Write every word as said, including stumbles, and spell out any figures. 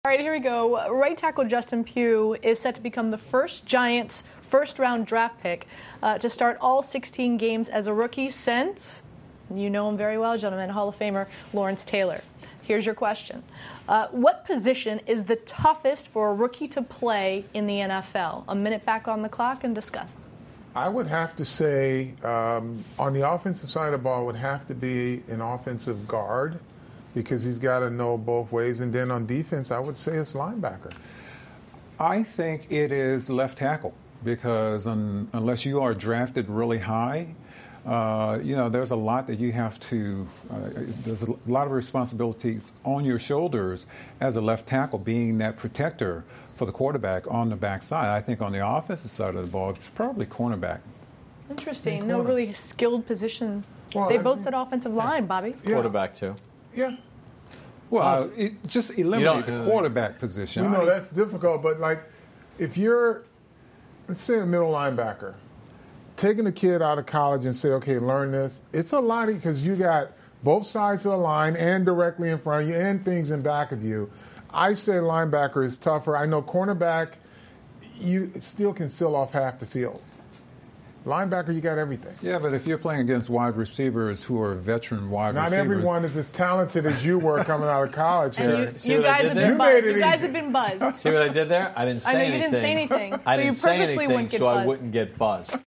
All right, here we go. Right tackle Justin Pugh is set to become the first Giants first-round draft pick uh, to start all sixteen games as a rookie since, you know him very well, gentlemen, Hall of Famer Lawrence Taylor. Here's your question. Uh, what position is the toughest for a rookie to play in the N F L? A minute back on the clock and discuss. I would have to say um, on the offensive side of the ball, it would have to be an offensive guard, because he's got to know both ways. And then on defense, I would say it's linebacker. I think it is left tackle, because un, unless you are drafted really high, uh, you know, there's a lot that you have to, uh, there's a lot of responsibilities on your shoulders as a left tackle, being that protector for the quarterback on the backside. I think on the offensive side of the ball, it's probably cornerback. Interesting. No really skilled position. Well, they I both mean, said offensive line, Bobby. Yeah. Quarterback, too. Yeah. Well, uh, it, just eliminate the quarterback position. You know, that's difficult, but like if you're, let's say a middle linebacker, taking a kid out of college and say, okay, learn this, it's a lot because you got both sides of the line and directly in front of you and things in back of you. I say linebacker is tougher. I know cornerback, you still can seal off half the field. Linebacker, you got everything. Yeah, but if you're playing against wide receivers who are veteran wide Not receivers. Not everyone is as talented as you were coming out of college. And you, you guys have been buzzed. You guys have been buzzed. See what I did there? I didn't say I know anything. you didn't say anything. I so didn't you say purposely anything wouldn't get so buzzed. I wouldn't get buzzed.